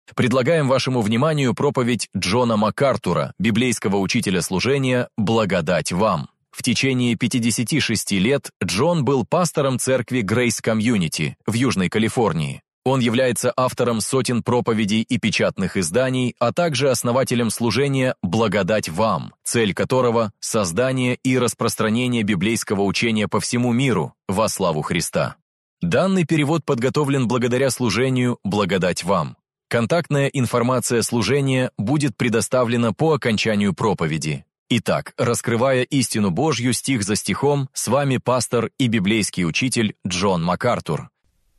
Предлагаем вашему вниманию проповедь Джона МакАртура, библейского учителя служения «Благодать вам». В течение 56 лет Джон был пастором церкви Grace Community в Южной Калифорнии. Он является автором сотен проповедей и печатных изданий, а также основателем служения «Благодать вам», цель которого – создание и распространение библейского учения по всему миру во славу Христа. Данный перевод подготовлен благодаря служению «Благодать вам». Контактная информация служения будет предоставлена по окончанию проповеди. Итак, раскрывая истину Божью стих за стихом, с вами пастор и библейский учитель Джон МакАртур.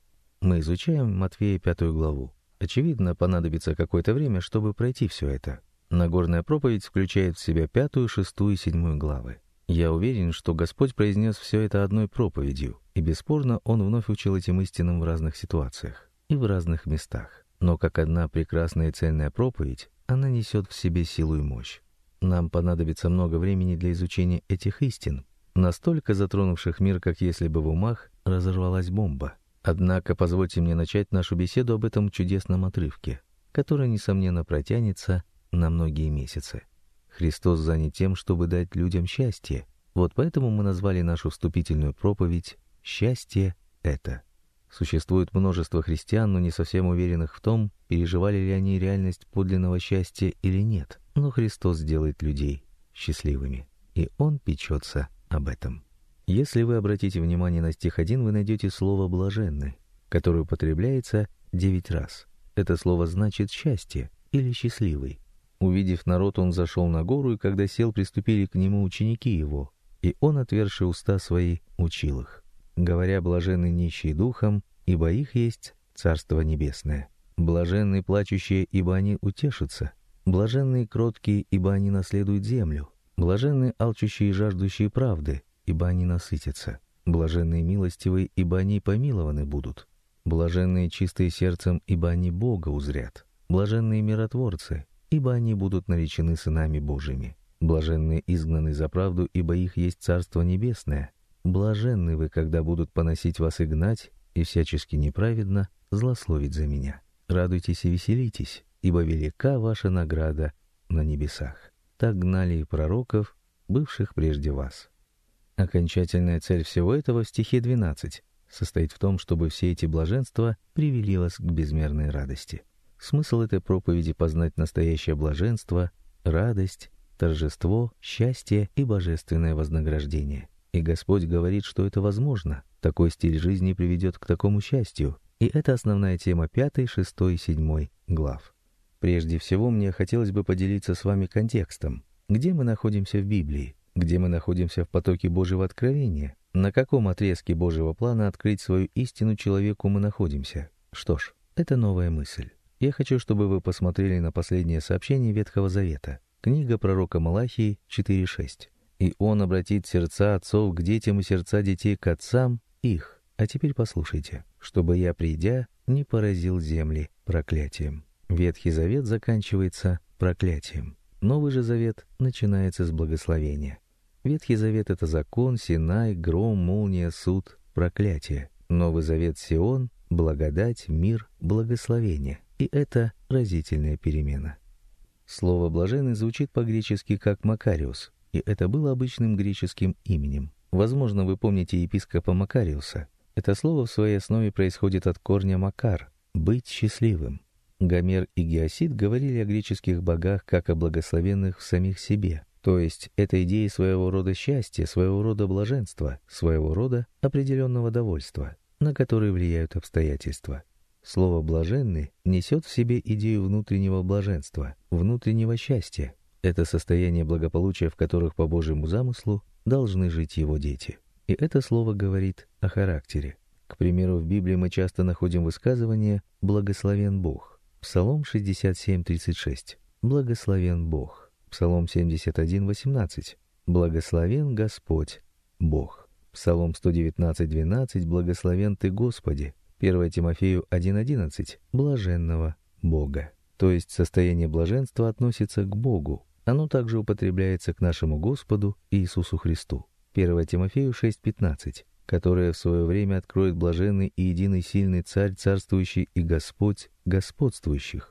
Мы изучаем Матфея 5 главу. Очевидно, понадобится какое-то время, чтобы пройти все это. Нагорная проповедь включает в себя 5, 6 и 7 главы. Я уверен, что Господь произнес все это одной проповедью, и бесспорно Он вновь учил этим истинам в разных ситуациях и в разных местах. Но как одна прекрасная и цельная проповедь, она несет в себе силу и мощь. Нам понадобится много времени для изучения этих истин, настолько затронувших мир, как если бы в умах разорвалась бомба. Однако позвольте мне начать нашу беседу об этом чудесном отрывке, который, несомненно, протянется на многие месяцы. Христос занят тем, чтобы дать людям счастье. Вот поэтому мы назвали нашу вступительную проповедь «Счастье — это». Существует множество христиан, но не совсем уверенных в том, переживали ли они реальность подлинного счастья или нет. Но Христос делает людей счастливыми, и Он печется об этом. Если вы обратите внимание на стих 1, вы найдете слово «блаженны», которое употребляется 9 раз. Это слово значит «счастье» или «счастливый». Увидев народ, Он зашел на гору, и когда сел, приступили к Нему ученики Его, и Он, отверши уста свои, учил их, говоря: «Блаженны нищие духом, ибо их есть Царство Небесное. Блаженны плачущие, ибо они утешатся. Блаженны кроткие, ибо они наследуют землю. Блаженны алчущие и жаждущие правды, ибо они насытятся. Блаженные милостивые, ибо они помилованы будут. Блаженные чистые сердцем, ибо они Бога узрят. Блаженные миротворцы, ибо они будут наречены сынами Божьими. Блаженные изгнаны за правду, ибо их есть Царство Небесное. Блаженны вы, когда будут поносить вас и гнать, и всячески неправедно злословить за меня. Радуйтесь и веселитесь, ибо велика ваша награда на небесах. Так гнали и пророков, бывших прежде вас». Окончательная цель всего этого в стихе 12 состоит в том, чтобы все эти блаженства привели вас к безмерной радости. Смысл этой проповеди — познать настоящее блаженство, радость, торжество, счастье и божественное вознаграждение. И Господь говорит, что это возможно. Такой стиль жизни приведет к такому счастью. И это основная тема 5, 6 и 7 глав. Прежде всего, мне хотелось бы поделиться с вами контекстом. Где мы находимся в Библии? Где мы находимся в потоке Божьего откровения? На каком отрезке Божьего плана открыть свою истину человеку мы находимся? Что ж, это новая мысль. Я хочу, чтобы вы посмотрели на последнее сообщение Ветхого Завета. Книга пророка Малахии 4:6. «И он обратит сердца отцов к детям и сердца детей к отцам их». А теперь послушайте: «чтобы я, придя, не поразил земли проклятием». Ветхий Завет заканчивается проклятием. Новый же Завет начинается с благословения. Ветхий Завет — это закон, Синай, гром, молния, суд, проклятие. Новый Завет — Сион, благодать, мир, благословение. И это разительная перемена. Слово «блаженный» звучит по-гречески как «Макариус», и это было обычным греческим именем. Возможно, вы помните епископа Макариуса. Это слово в своей основе происходит от корня «макар» — «быть счастливым». Гомер и Геосид говорили о греческих богах как о благословенных в самих себе. То есть это идея своего рода счастья, своего рода блаженства, своего рода определенного довольства, на которые влияют обстоятельства. Слово «блаженный» несет в себе идею внутреннего блаженства, внутреннего счастья. Это состояние благополучия, в которых по Божьему замыслу должны жить его дети. И это слово говорит о характере. К примеру, в Библии мы часто находим высказывание «благословен Бог». Псалом 67:36. «Благословен Бог». Псалом 71:18. «Благословен Господь Бог». Псалом 119:12. «Благословен Ты, Господи». 1 Тимофею 1:11. «Блаженного Бога». То есть состояние блаженства относится к Богу. Оно также употребляется к нашему Господу Иисусу Христу. 1 Тимофею 6:15. «Которое в свое время откроет блаженный и единый сильный Царь, царствующий, и Господь господствующих».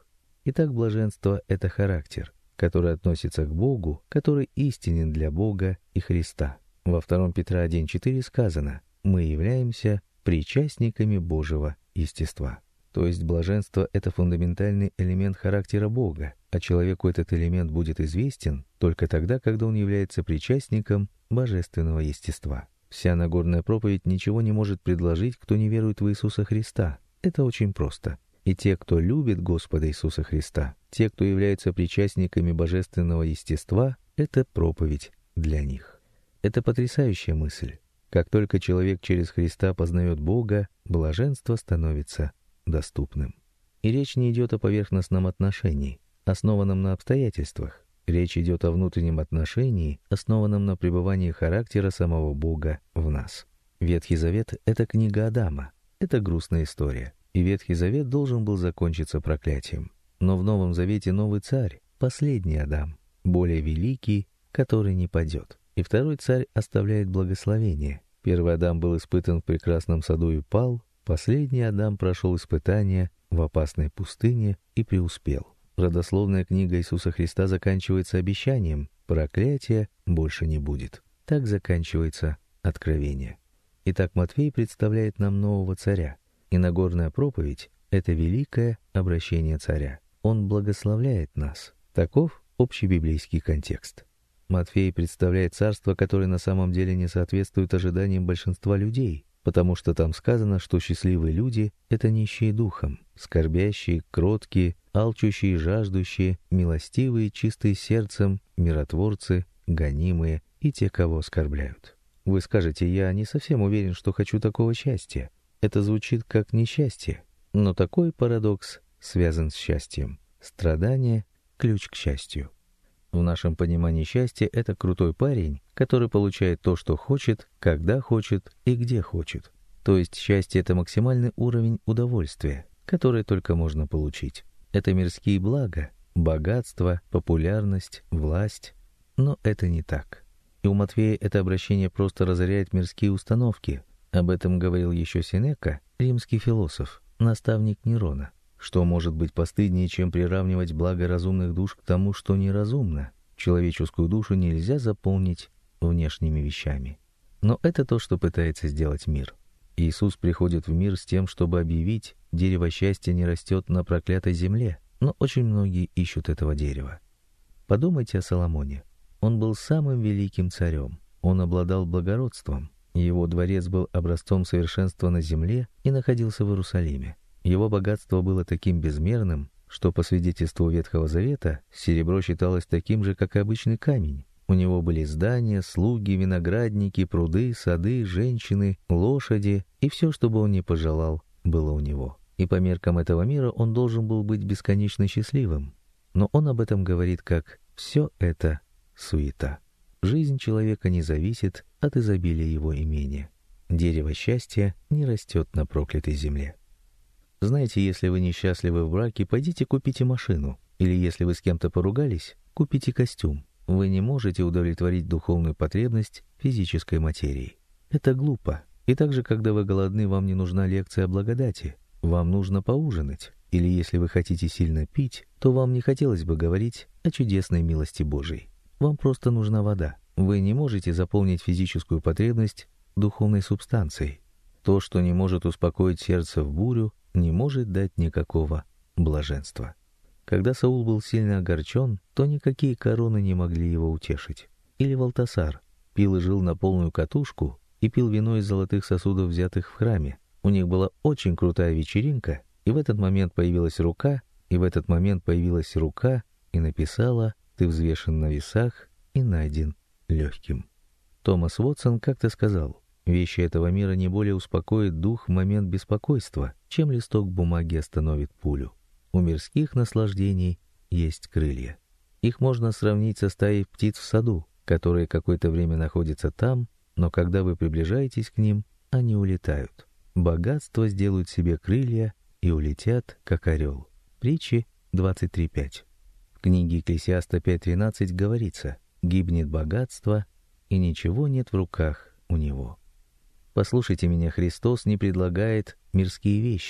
Итак, блаженство — это характер, который относится к Богу, который истинен для Бога и Христа. Во 2 Петра 1,4 сказано: «Мы являемся причастниками Божьего естества». То есть блаженство — это фундаментальный элемент характера Бога, а человеку этот элемент будет известен только тогда, когда он является причастником божественного естества. Вся Нагорная проповедь ничего не может предложить, кто не верует в Иисуса Христа. Это очень просто. И те, кто любит Господа Иисуса Христа, те, кто являются причастниками божественного естества, это проповедь для них. Это потрясающая мысль. Как только человек через Христа познает Бога, блаженство становится доступным. И речь не идет о поверхностном отношении, основанном на обстоятельствах. Речь идет о внутреннем отношении, основанном на пребывании характера самого Бога в нас. Ветхий Завет — это книга Адама. Это грустная история. И Ветхий Завет должен был закончиться проклятием. Но в Новом Завете новый царь, последний Адам, более великий, который не падет. И второй царь оставляет благословение. Первый Адам был испытан в прекрасном саду и пал. Последний Адам прошел испытания в опасной пустыне и преуспел. Родословная книга Иисуса Христа заканчивается обещанием: проклятия больше не будет. Так заканчивается Откровение. Итак, Матфей представляет нам нового царя. И Нагорная проповедь — это великое обращение царя. Он благословляет нас. Таков общий библейский контекст. Матфей представляет царство, которое на самом деле не соответствует ожиданиям большинства людей, потому что там сказано, что счастливые люди — это нищие духом, скорбящие, кроткие, алчущие и жаждущие, милостивые, чистые сердцем, миротворцы, гонимые и те, кого оскорбляют. Вы скажете: я не совсем уверен, что хочу такого счастья. Это звучит как несчастье, но такой парадокс связан с счастьем. Страдание — ключ к счастью. В нашем понимании счастья — это крутой парень, который получает то, что хочет, когда хочет и где хочет. То есть счастье — это максимальный уровень удовольствия, который только можно получить. Это мирские блага, богатство, популярность, власть. Но это не так. И у Матфея это обращение просто разоряет мирские установки. Об этом говорил еще Сенека, римский философ, наставник Нерона. Что может быть постыднее, чем приравнивать благо разумных душ к тому, что неразумно? Человеческую душу нельзя заполнить внешними вещами. Но это то, что пытается сделать мир. Иисус приходит в мир с тем, чтобы объявить: дерево счастья не растет на проклятой земле, но очень многие ищут этого дерева. Подумайте о Соломоне. Он был самым великим царем. Он обладал благородством. Его дворец был образцом совершенства на земле и находился в Иерусалиме. Его богатство было таким безмерным, что, по свидетельству Ветхого Завета, серебро считалось таким же, как и обычный камень. У него были здания, слуги, виноградники, пруды, сады, женщины, лошади, и все, что бы он ни пожелал, было у него. И по меркам этого мира он должен был быть бесконечно счастливым. Но он об этом говорит как «все это суета». Жизнь человека не зависит от изобилия его имения. Дерево счастья не растет на проклятой земле. Знаете, если вы несчастливы в браке, пойдите купите машину. Или если вы с кем-то поругались, купите костюм. Вы не можете удовлетворить духовную потребность физической материи. Это глупо. И также, когда вы голодны, вам не нужна лекция о благодати. Вам нужно поужинать. Или если вы хотите сильно пить, то вам не хотелось бы говорить о чудесной милости Божией. Вам просто нужна вода. Вы не можете заполнить физическую потребность духовной субстанцией. То, что не может успокоить сердце в бурю, не может дать никакого блаженства. Когда Саул был сильно огорчен, то никакие короны не могли его утешить. Или Валтасар пил и жил на полную катушку и пил вино из золотых сосудов, взятых в храме. У них была очень крутая вечеринка, и в этот момент появилась рука, и написала: «Ты взвешен на весах и найден легким». Томас Уотсон как-то сказал: «Вещи этого мира не более успокоят дух в момент беспокойства, чем листок бумаги остановит пулю. У мирских наслаждений есть крылья. Их можно сравнить со стаей птиц в саду, которые какое-то время находятся там, но когда вы приближаетесь к ним, они улетают. Богатство сделают себе крылья и улетят, как орел». Притчи 23:5. В книге Екклесиаста 5:13 говорится: «Гибнет богатство, и ничего нет в руках у него». Послушайте меня, Христос не предлагает мирские вещи.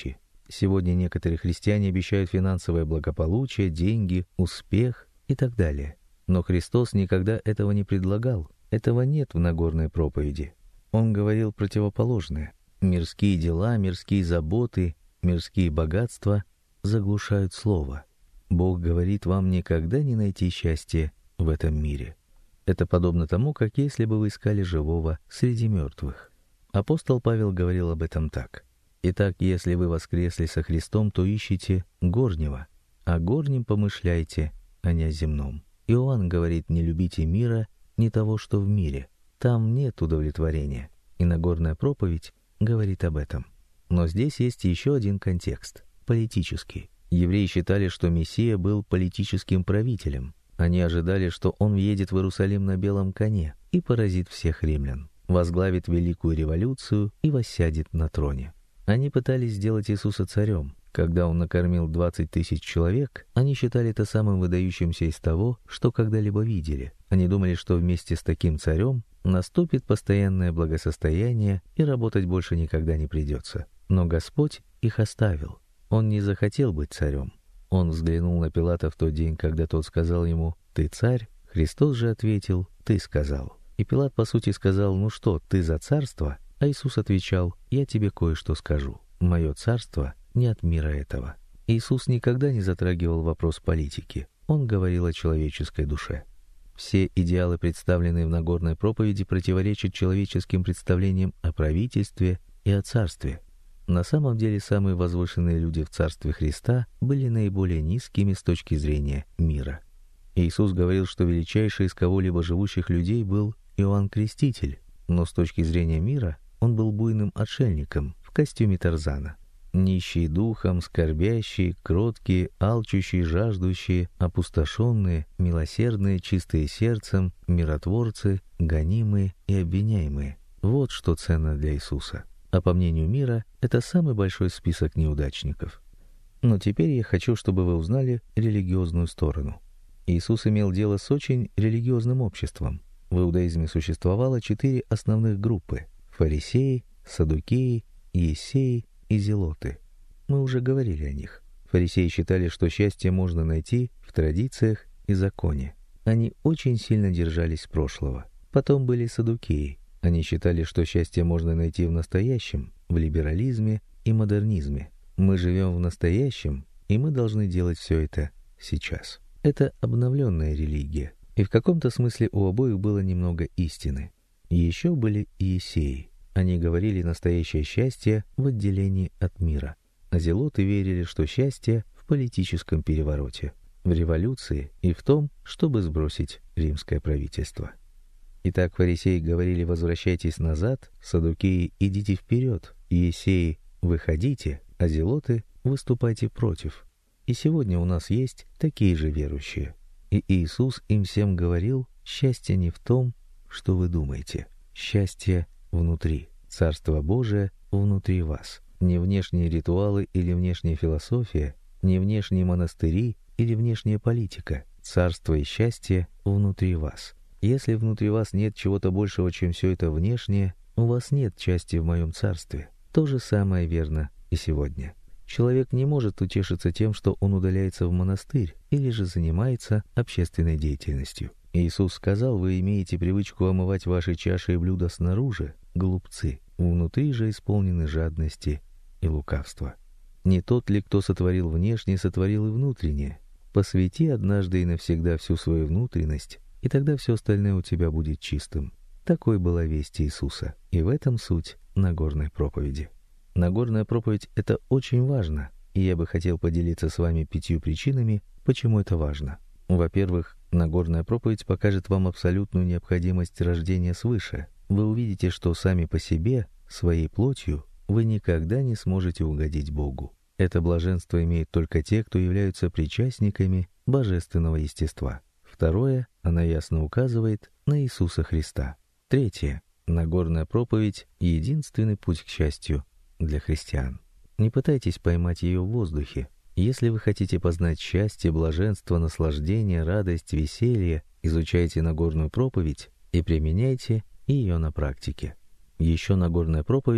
Сегодня некоторые христиане обещают финансовое благополучие, деньги, успех и так далее. Но Христос никогда этого не предлагал. Этого нет в Нагорной проповеди. Он говорил противоположное. Мирские дела, мирские заботы, мирские богатства заглушают слово. Бог говорит вам никогда не найти счастья в этом мире. Это подобно тому, как если бы вы искали живого среди мертвых. Апостол Павел говорил об этом так. «Итак, если вы воскресли со Христом, то ищите горнего, о горнем помышляйте, а не о земном». Иоанн говорит: «Не любите мира, не того, что в мире». Там нет удовлетворения. И Нагорная проповедь говорит об этом. Но здесь есть еще один контекст – политический. Евреи считали, что Мессия был политическим правителем. Они ожидали, что он въедет в Иерусалим на белом коне и поразит всех римлян, возглавит великую революцию и воссядет на троне. Они пытались сделать Иисуса царем. Когда он накормил 20 тысяч человек, они считали это самым выдающимся из того, что когда-либо видели. Они думали, что вместе с таким царем наступит постоянное благосостояние и работать больше никогда не придется. Но Господь их оставил. Он не захотел быть царем. Он взглянул на Пилата в тот день, когда тот сказал ему: «Ты царь?» Христос же ответил: «Ты сказал». И Пилат, по сути, сказал: «Ну что, ты за царство?» А Иисус отвечал: «Я тебе кое-что скажу. Мое царство не от мира этого». Иисус никогда не затрагивал вопрос политики. Он говорил о человеческой душе. Все идеалы, представленные в Нагорной проповеди, противоречат человеческим представлениям о правительстве и о царстве. На самом деле, самые возвышенные люди в Царстве Христа были наиболее низкими с точки зрения мира. Иисус говорил, что величайший из кого-либо живущих людей был Иоанн Креститель, но с точки зрения мира он был буйным отшельником в костюме Тарзана. Нищие духом, скорбящие, кроткие, алчущие, жаждущие, опустошенные, милосердные, чистые сердцем, миротворцы, гонимые и обвиняемые. Вот что ценно для Иисуса. А по мнению мира, это самый большой список неудачников. Но теперь я хочу, чтобы вы узнали религиозную сторону. Иисус имел дело с очень религиозным обществом. В иудаизме существовало 4 основных группы: фарисеи, саддукеи, ессеи и зелоты. Мы уже говорили о них. Фарисеи считали, что счастье можно найти в традициях и законе. Они очень сильно держались прошлого. Потом были саддукеи. Они считали, что счастье можно найти в настоящем, в либерализме и модернизме. Мы живем в настоящем, и мы должны делать все это сейчас. Это обновленная религия. И в каком-то смысле у обоих было немного истины. Еще были иессеи. Они говорили настоящее счастье в отделении от мира. А зелоты верили, что счастье в политическом перевороте, в революции и в том, чтобы сбросить римское правительство. Итак, фарисеи говорили: «Возвращайтесь назад», саддукеи: «Идите вперед», иессеи: «Выходите», а зелоты: «Выступайте против». И сегодня у нас есть такие же верующие. И Иисус им всем говорил: счастье не в том, что вы думаете. Счастье внутри. Царство Божие внутри вас. Не внешние ритуалы или внешняя философия, не внешние монастыри или внешняя политика. Царство и счастье внутри вас. Если внутри вас нет чего-то большего, чем все это внешнее, у вас нет части в моем царстве. То же самое верно и сегодня. Человек не может утешиться тем, что он удаляется в монастырь или же занимается общественной деятельностью. Иисус сказал: «Вы имеете привычку омывать ваши чаши и блюда снаружи, глупцы, внутри же исполнены жадности и лукавства. Не тот ли, кто сотворил внешнее, сотворил и внутреннее? Посвяти однажды и навсегда всю свою внутренность, и тогда все остальное у тебя будет чистым». Такой была весть Иисуса, и в этом суть Нагорной проповеди. Нагорная проповедь — это очень важно, и я бы хотел поделиться с вами 5 причинами, почему это важно. Во-первых, Нагорная проповедь покажет вам абсолютную необходимость рождения свыше. Вы увидите, что сами по себе, своей плотью, вы никогда не сможете угодить Богу. Это блаженство имеют только те, кто являются причастниками божественного естества. Второе, она ясно указывает на Иисуса Христа. Третье, Нагорная проповедь — единственный путь к счастью для христиан. Не пытайтесь поймать ее в воздухе. Если вы хотите познать счастье, блаженство, наслаждение, радость, веселье, изучайте Нагорную проповедь и применяйте ее на практике. Еще Нагорная проповедь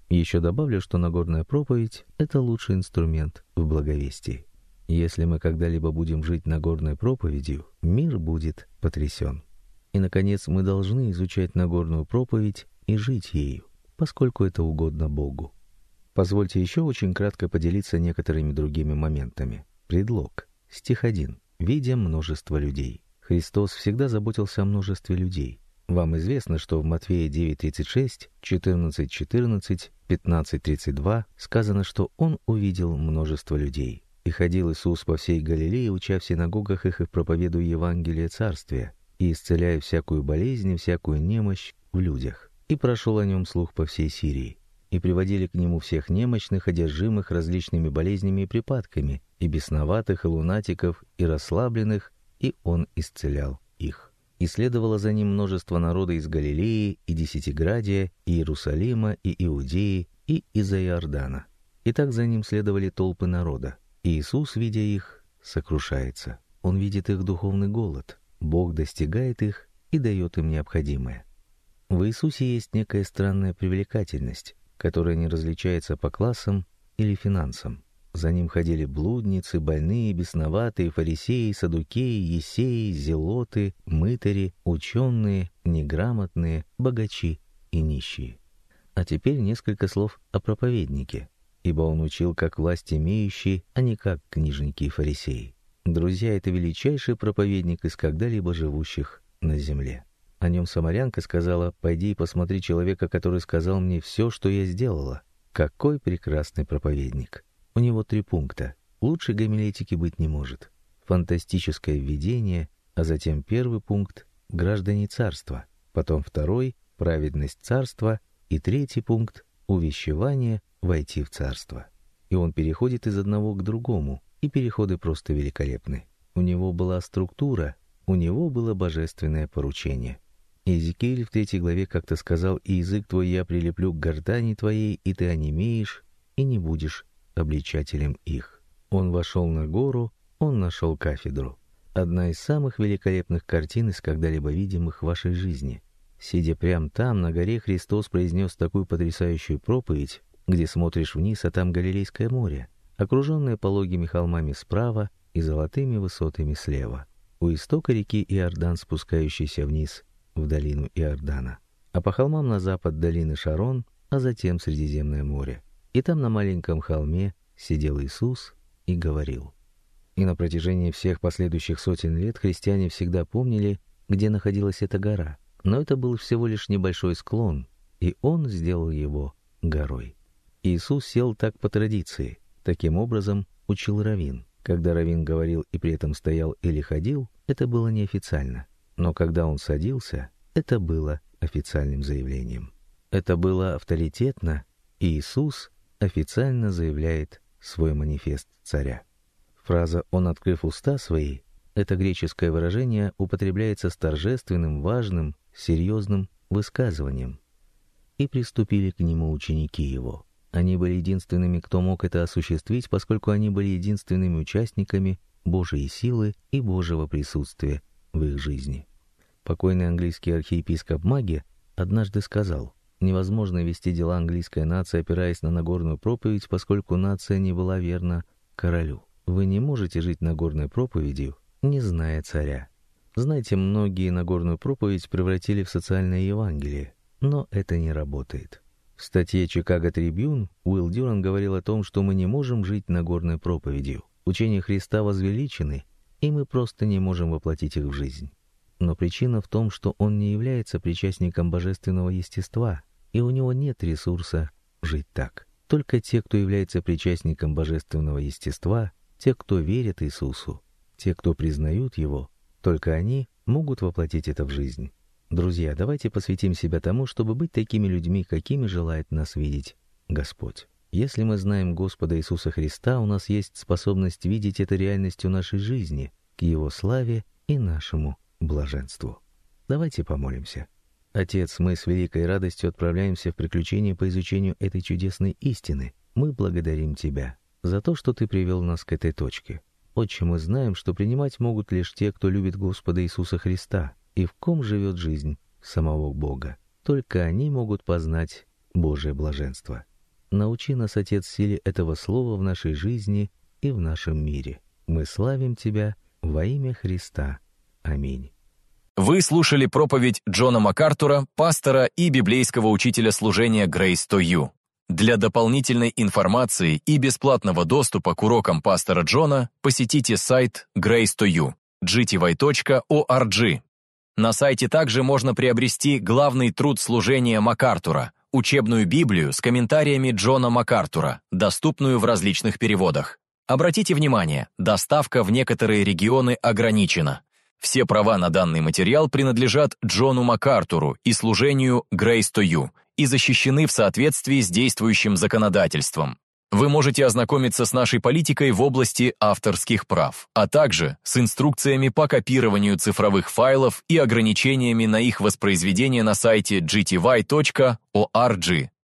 Еще добавлю, что Нагорная проповедь — это лучший инструмент в благовестии. Если мы когда-либо будем жить Нагорной проповедью, мир будет потрясен. И, наконец, мы должны изучать Нагорную проповедь и жить ею, поскольку это угодно Богу. Позвольте еще очень кратко поделиться некоторыми другими моментами. Предлог. Стих 1. «Видя множество людей». Христос всегда заботился о множестве людей. Вам известно, что в Матфея 9:36, 14:14, 15:32 сказано, что Он увидел множество людей. «И ходил Иисус по всей Галилее, уча в синагогах их и проповедуя Евангелие Царствия, и исцеляя всякую болезнь и всякую немощь в людях. И прошел о нем слух по всей Сирии. И приводили к нему всех немощных, одержимых различными болезнями и припадками, и бесноватых, и лунатиков, и расслабленных, и он исцелял их. И следовало за ним множество народа из Галилеи, и Десятиградия, и Иерусалима, и Иудеи, и из-за Иордана. И так за ним следовали толпы народа. И Иисус, видя их, сокрушается. Он видит их духовный голод. Бог достигает их и дает им необходимое. В Иисусе есть некая странная привлекательность, которая не различается по классам или финансам. За ним ходили блудницы, больные, бесноватые, фарисеи, саддукеи, ессеи, зелоты, мытари, ученые, неграмотные, богачи и нищие. А теперь несколько слов о проповеднике, ибо он учил как власть имеющий, а не как книжники и фарисеи. Друзья, это величайший проповедник из когда-либо живущих на земле. О нем самарянка сказала: «Пойди и посмотри человека, который сказал мне все, что я сделала». Какой прекрасный проповедник! У него 3 пункта. Лучше гомилетики быть не может. Фантастическое введение, а затем 1 пункт — граждане царства, потом 2 — праведность царства, и 3 пункт — увещевание войти в царство. И он переходит из одного к другому, и переходы просто великолепны. У него была структура, у него было божественное поручение. Иезекииль в 3 главе как-то сказал: «И язык твой я прилеплю к гортани твоей, и ты онемеешь, и не будешь обличателем их». Он вошел на гору, он нашел кафедру. Одна из самых великолепных картин из когда-либо видимых в вашей жизни. Сидя прямо там, на горе, Христос произнес такую потрясающую проповедь, где смотришь вниз, а там Галилейское море, окруженное пологими холмами справа и золотыми высотами слева. У истока реки Иордан, спускающейся вниз в долину Иордана, а по холмам на запад долины Шарон, а затем Средиземное море. И там на маленьком холме сидел Иисус и говорил. И на протяжении всех последующих сотен лет христиане всегда помнили, где находилась эта гора. Но это был всего лишь небольшой склон, и он сделал его горой. Иисус сел так по традиции. Таким образом учил раввин. Когда раввин говорил и при этом стоял или ходил, это было неофициально. Но когда он садился, это было официальным заявлением. Это было авторитетно, и Иисус официально заявляет свой манифест царя. Фраза «Он, открыв уста свои» — это греческое выражение употребляется с торжественным, важным, серьезным высказыванием. И приступили к нему ученики его. Они были единственными, кто мог это осуществить, поскольку они были единственными участниками Божьей силы и Божьего присутствия в их жизни. Покойный английский архиепископ Маги однажды сказал: «Невозможно вести дела английской нации, опираясь на Нагорную проповедь, поскольку нация не была верна королю. Вы не можете жить Нагорной проповедью, не зная царя». Знаете, многие Нагорную проповедь превратили в социальное Евангелие, но это не работает. В статье «Чикаго Трибюн» Уилл Дюран говорил о том, что мы не можем жить Нагорной проповедью. Учения Христа возвеличены, и мы просто не можем воплотить их в жизнь. Но причина в том, что он не является причастником божественного естества, и у него нет ресурса жить так. Только те, кто является причастником божественного естества, те, кто верит Иисусу, те, кто признают Его, только они могут воплотить это в жизнь. Друзья, давайте посвятим себя тому, чтобы быть такими людьми, какими желает нас видеть Господь. Если мы знаем Господа Иисуса Христа, у нас есть способность видеть это реальностью нашей жизни, к Его славе и нашему блаженству. Давайте помолимся. Отец, мы с великой радостью отправляемся в приключение по изучению этой чудесной истины. Мы благодарим Тебя за то, что Ты привел нас к этой точке. Отче, мы знаем, что принимать могут лишь те, кто любит Господа Иисуса Христа и в ком живет жизнь самого Бога. Только они могут познать Божие блаженство. Научи нас, Отец, силе этого слова в нашей жизни и в нашем мире. Мы славим Тебя во имя Христа. Аминь. Вы слушали проповедь Джона МакАртура, пастора и библейского учителя служения Grace to You. Для дополнительной информации и бесплатного доступа к урокам пастора Джона посетите сайт Grace to You, gty.org. На сайте также можно приобрести главный труд служения МакАртура, учебную Библию с комментариями Джона МакАртура, доступную в различных переводах. Обратите внимание, доставка в некоторые регионы ограничена. Все права на данный материал принадлежат Джону МакАртуру и служению Grace to You и защищены в соответствии с действующим законодательством. Вы можете ознакомиться с нашей политикой в области авторских прав, а также с инструкциями по копированию цифровых файлов и ограничениями на их воспроизведение на сайте gty.org.